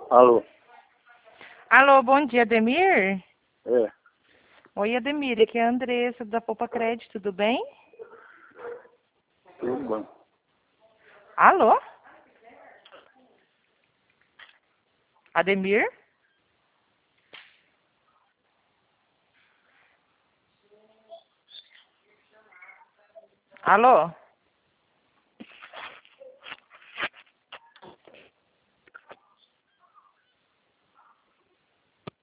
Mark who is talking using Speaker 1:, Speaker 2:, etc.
Speaker 1: Alô?
Speaker 2: Alô, bom dia, Ademir?
Speaker 1: É,
Speaker 2: Oi, Ademir, aqui é a Andressa da Poupa Crédito, tudo bem?
Speaker 1: tudo bom.
Speaker 2: Alô? Ademir? Alô?